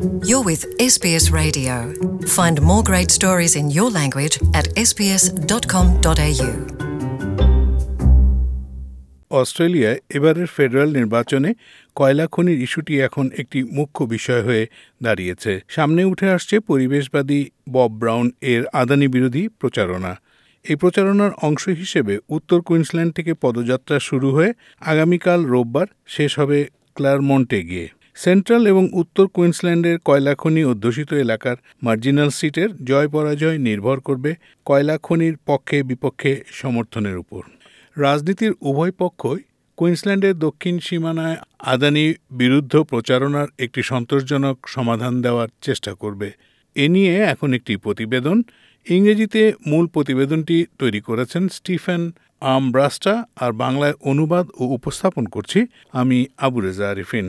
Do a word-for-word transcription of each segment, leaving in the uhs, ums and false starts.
You're with S B S Radio. Find more great stories in your language at s b s dot com dot a u. অস্ট্রেলিয়ায় এবারের federal নির্বাচনে কয়লা খনির ইস্যুটি এখন একটি মুখ্য বিষয় হয়ে দাঁড়িয়েছে। সামনে উঠে আসছে পরিবেশবাদী বব ব্রাউন এর আদানি বিরোধী প্রচারণা। এই প্রচারণার অংশ হিসেবে উত্তর কুইন্সল্যান্ড থেকে পদযাত্রা শুরু হয়ে আগামীকাল রোববার শেষ হবে ক্লারমন্টে গিয়ে। সেন্ট্রাল এবং উত্তর কুইন্সল্যান্ডের কয়লা খনি অধ্যুষিত এলাকার মার্জিনাল সিটের জয় পরাজয় নির্ভর করবে কয়লা খনির পক্ষে বিপক্ষে সমর্থনের উপর। রাজনীতির উভয় পক্ষই কুইন্সল্যান্ডের দক্ষিণ সীমানায় আদানি বিরুদ্ধ প্রচারণার একটি সন্তোষজনক সমাধান দেওয়ার চেষ্টা করবে। এ নিয়ে এখন একটি প্রতিবেদন। ইংরেজিতে মূল প্রতিবেদনটি তৈরি করেছেন স্টিফেন আমব্রাস্টা, আর বাংলায় অনুবাদ ও উপস্থাপন করছি আমি আবু রেজা আরিফিন।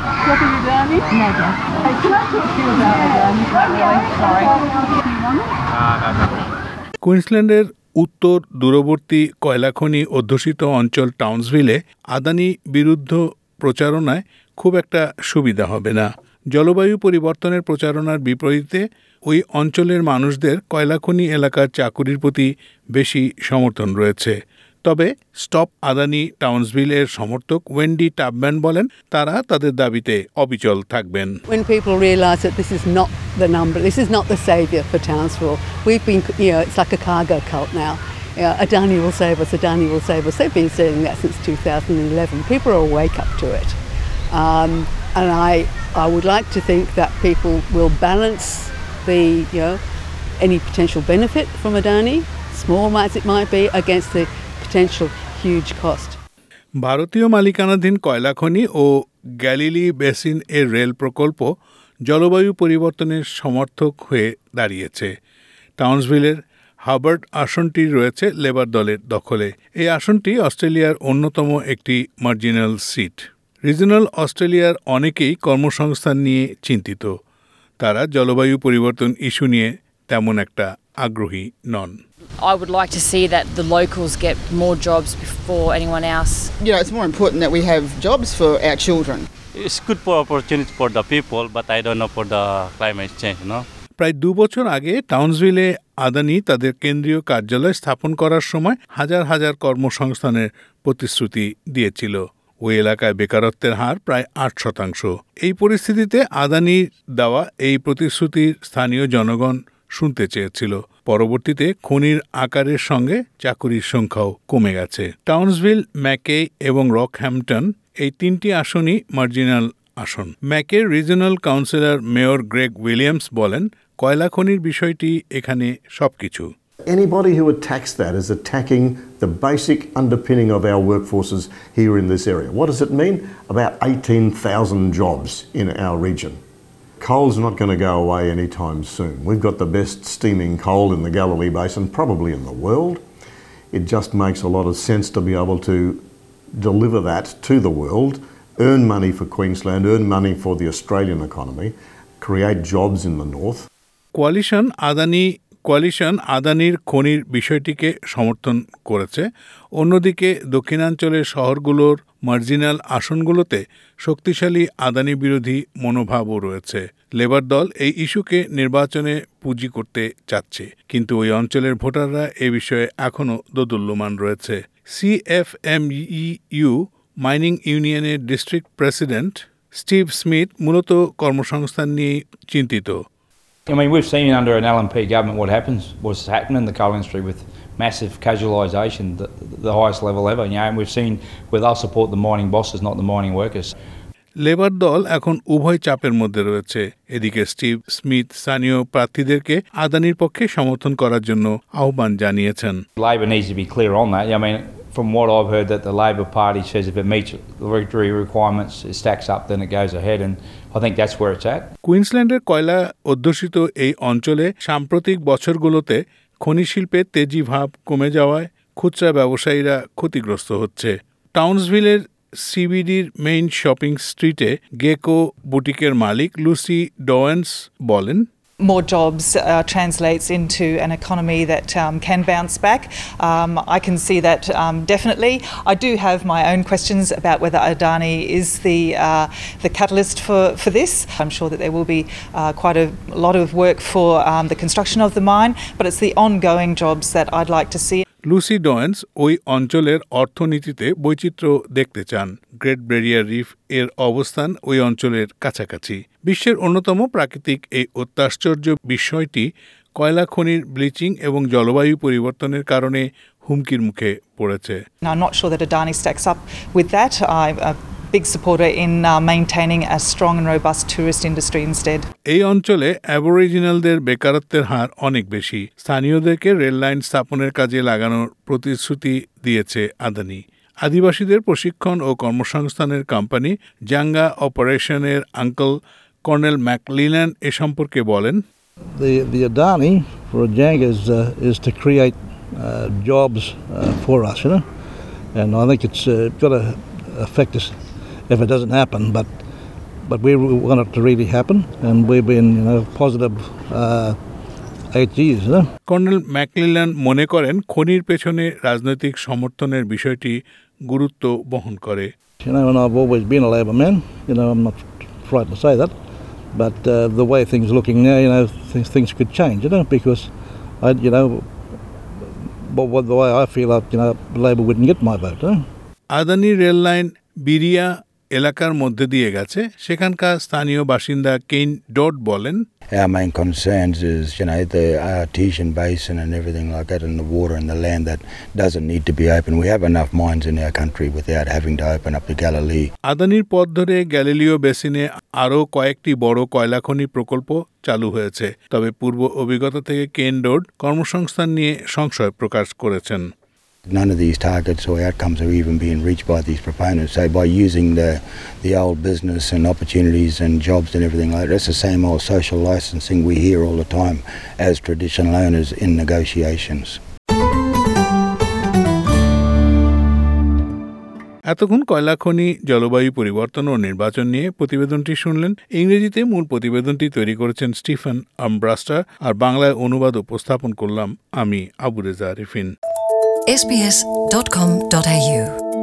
কুইন্সল্যান্ডের উত্তর দূরবর্তী কয়লা খনি অধ্যুষিত অঞ্চল টাউন্সভিলে আদানি বিরুদ্ধ প্রচারণায় খুব একটা সুবিধা হবে না। জলবায়ু পরিবর্তনের প্রচারণার বিপরীতে ওই অঞ্চলের মানুষদের কয়লা খনি এলাকার চাকুরির প্রতি বেশি সমর্থন রয়েছে। তবে স্টপ আদানি টাউন্সভিলের সমর্থক ওয়েন্ডি টাবম্যান বলেন তারা তাদের দাবিতে অবিচল থাকবেন। When people realise that this is not the number, this is not the saviour for Townsville. We've been, you know, it's like a cargo cult now. You know, Adani will save us, Adani will save us. They've been saying that since two thousand eleven. People are awake up to it. Um, and I, I would like to think that people will balance the, you know, any potential benefit from Adani, small as it might be, against the potential huge cost. ভারতীয় মালিকানাধীন কয়লা খনি ও Galilee basin এর rail প্রকল্প জলবায়ু পরিবর্তনের সমর্থক হয়ে দাঁড়িয়েছে। টাউন্সভিলের হাবার্ট আসনটি রয়েছে লেবার দলের দখলে। এই আসনটি অস্ট্রেলিয়ার অন্যতম একটি মার্জিনাল সিট। রিজনাল অস্ট্রেলিয়ার অনেকেই কর্মসংস্থান নিয়ে চিন্তিত। তারা জলবায়ু পরিবর্তন ইস্যু নিয়ে তেমন একটা আগ্রহী নন। I would like to see that the locals get more jobs before anyone else. You know, it's more important that we have jobs for our children. It's good for opportunity for the people, but I don't know for the climate change, you know. প্রায় দু বছর আগে টাউন্সভিলে আদানি তাদের কেন্দ্রীয় কার্যালয় স্থাপন করার সময় হাজার হাজার কর্মসংস্থানের প্রতিশ্রুতি দিয়েছিল। ওই এলাকায় বেকারত্বের হার প্রায় আট শতাংশ। এই পরিস্থিতিতে আদানির দেওয়া এই প্রতিশ্রুতির স্থানীয় জনগণ শুনতে চেয়েছিল। পরবর্তীতে খনির আকারের সঙ্গে চাকুরির সংখ্যাও কমে গেছে। টাউন্সভিল, ম্যাকে এবং রকহ্যাম্পটন এই তিনটি আসনই মার্জিনাল আসন। ম্যাকের regional councillor mayor Greg Williams বলেন কয়লা খনির বিষয়টি এখানে সবকিছু। Anybody who attacks that is attacking the basic underpinning of our workforces here in this area. What does it mean? About eighteen thousand jobs in our region. Coal's not going to go away anytime soon. We've got the best steaming coal in the Galilee Basin, probably in the world. It just makes a lot of sense to be able to deliver that to the world, earn money for Queensland, earn money for the Australian economy, create jobs in the north. Coalition Adani coalition আদানির খনির বিষয়টিকে সমর্থন করেছে। অন্যদিকে দক্ষিণাঞ্চলের শহরগুলোর marginal আসনগুলোতে শক্তিশালী আদানি বিরোধী মনোভাবও রয়েছে। লেবার দল এই ইস্যুকে নির্বাচনে পুঁজি করতে চাচ্ছে, কিন্তু ওই অঞ্চলের ভোটাররা এ বিষয়ে এখনও দোদুল্যমান রয়েছে। সিএফএমইউ মাইনিং ইউনিয়নের ডিস্ট্রিক্ট প্রেসিডেন্ট স্টিভ স্মিথ মূলত কর্মসংস্থান নিয়ে চিন্তিত। I mean, we've seen under an L N P government what happens, what's happened in the coal industry with massive casualisation, the, the highest level ever. You know, and we've seen where they'll support the mining bosses, not the mining workers. Labour দল এখন উভয় চাপের মধ্যে রয়েছে। এদিকে Steve Smith স্থানীয় প্রার্থীদেরকে আদানির পক্ষে সমর্থন করার জন্য আহ্বান জানিয়েছেন। Labor needs to be clear on that. I mean, from what I've heard, that the Labor Party says if it meets the regulatory requirements, it stacks up, then it goes ahead, and I think that's where it's at. কুইন্সল্যান্ডের কয়লা অধ্যুষিত এই অঞ্চলে সাম্প্রতিক বছরগুলোতে খনি শিল্পের তেজি ভাব কমে যাওয়ায় খুচরা ব্যবসায়ীরা ক্ষতিগ্রস্ত হচ্ছে। টাউন্সভিলের সিবিডির মেইন শপিং স্ট্রিটে গেকো বুটিকের মালিক লুসি ডোয়েন্স বলেন, more jobs uh, translates into an economy that um, can bounce back. Um, I can see that um, definitely. I do have my own questions about whether Adani is the uh, the catalyst for, for this. I'm sure that there will be uh, quite a lot of work for um, the construction of the mine, but it's the ongoing jobs that I'd like to see. Lucy Doyens ওই অঞ্চলের অর্থনীতিতে বৈচিত্র্য দেখতে চান। Great barrier reef এর অবস্থান ওই অঞ্চলের কাছাকাছি। বিশ্বের অন্যতম প্রাকৃতিক এই অত্যাশ্চর্য বিষয়টি কয়লা খনির ব্লিচিং এবং জলবায়ু পরিবর্তনের কারণে হুমকির মুখে পড়েছে। I'm not sure that Adani stacks up with that. I'm a big supporter in uh, maintaining a strong and robust tourist industry instead. এই অঞ্চলে অ্যাবরিজিনালদের বেকারত্বের হার অনেক বেশি। স্থানীয়দেরকে রেল লাইন স্থাপনের কাজে লাগানোর প্রতিশ্রুতি দিয়েছে আদানি। আদিবাসীদের প্রশিক্ষণ ও কর্মসংস্থানের কোম্পানি জাঙ্গা অপারেশনের আঙ্কেল কর্নেল ম্যাকলিনান এ সম্পর্কে বলেন, The the Adani for Janga is uh, is to create uh, jobs uh, for us, you know, and I think it's uh, got to affect us if it doesn't happen. But but we want it to really happen, and we've been, you know, positive uh, eight years, you know. Cornell McLennan মনে করেন খনির পেছনে রাজনৈতিক সমর্থনের বিষয়টি গুরুত্ব বহন করে। You know, and I've always been a Labor man. You know, I'm not frightened to say that. But uh, the way things are looking now, you know, things, things could change, you know, because I, you know, but what the way I feel, like, you know, Labor wouldn't get my vote. You know? Adani rail line বিরিয়া এলাকার মধ্যে দিয়ে গেছে। সেখানকার স্থানীয় বাসিন্দা Kane Dodd বলেন, Our main concerns is, you know, the artesian basin and everything like that, and the water and the land that doesn't need to be open. We have enough mines in our country without having to open up the Galilee. আদানির পথ ধরে Galileo বেসিনে আরও কয়েকটি বড় কয়লা খনি প্রকল্প চালু হয়েছে। তবে পূর্ব অভিজ্ঞতা থেকে কেইন ডড কর্মসংস্থান নিয়ে সংশয় প্রকাশ করেছেন। None of these targets or outcomes are even being reached by these proponents. So by using the the old business and opportunities and jobs and everything like that, it's the same old social licensing we hear all the time as traditional owners in negotiations. এতক্ষণ কয়লা খনি, জলবায়ু পরিবর্তন ও নির্বাচন নিয়ে প্রতিবেদনটি শুনলেন। ইংরেজিতে মূল প্রতিবেদনটি তৈরি করেছেন স্টিফেন আর্মব্রাস্টার, আর বাংলায় অনুবাদ উপস্থাপন করলাম আমি Abu Reza Arefin. S B S dot com dot A you